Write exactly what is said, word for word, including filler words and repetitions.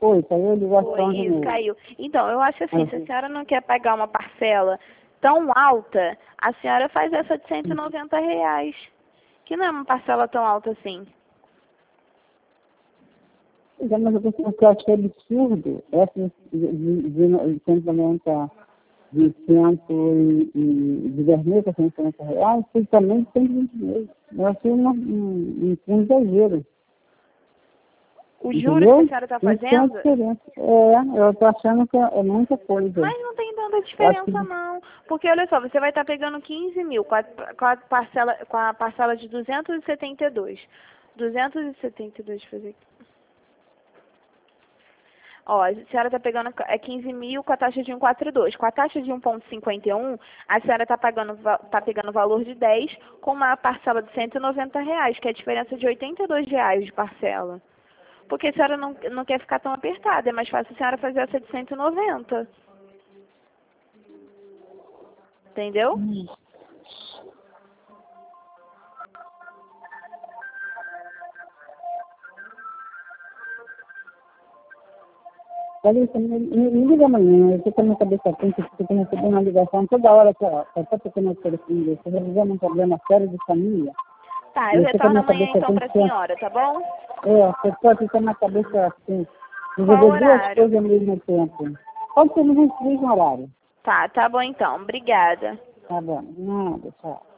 Foi, caiu a ligação Foi, de isso, novo. caiu. Então, eu acho assim, se a Uhum. senhora não quer pagar uma parcela tão alta, a senhora faz essa de cento e noventa reais, que não é uma parcela tão alta assim. Já, mas eu penso que eu acho que é absurdo essa de, de, de cento e noventa, de cento e, e de dez mil para cento e cinquenta reais, que também tem vinte meses. Eu achei um, um, um exagero. Os juros que a Entendeu? senhora está Isso tem uma fazendo, diferença. É, eu tô achando que é muita coisa. mas não tem tanta Eu acho que diferença não. Porque olha só, você vai estar pegando quinze mil com a, com a parcela, com a parcela de duzentos e setenta e dois. duzentos e setenta e dois, deixa eu fazer aqui. Ó, a senhora está pegando é quinze mil com a taxa de um vírgula quarenta e dois. Com a taxa de um vírgula cinquenta e um, a senhora está pagando, tá pegando o valor de dez com uma parcela de cento e noventa reais, que é a diferença de oitenta e dois reais de parcela. Porque a senhora não, não quer ficar tão apertada, é mais fácil a senhora fazer essa de cento e noventa. Entendeu? Olha, me, me me liga amanhã, eu tô com a minha cabeça quente, eu tô recebendo uma ligação toda hora que ó, eu tô tocando o telefone desse, resolvendo um problema sério de família. Tá, E eu eu tô com a retorno minha amanhã cabeça então pra quente, senhora, tá bom? é, eu tô aqui com a minha cabeça assim, Qual resolver duas horário? coisas ao mesmo tempo. Pode ser no mesmo horário. Tá, tá bom então. Obrigada. Tá bom, nada, tchau.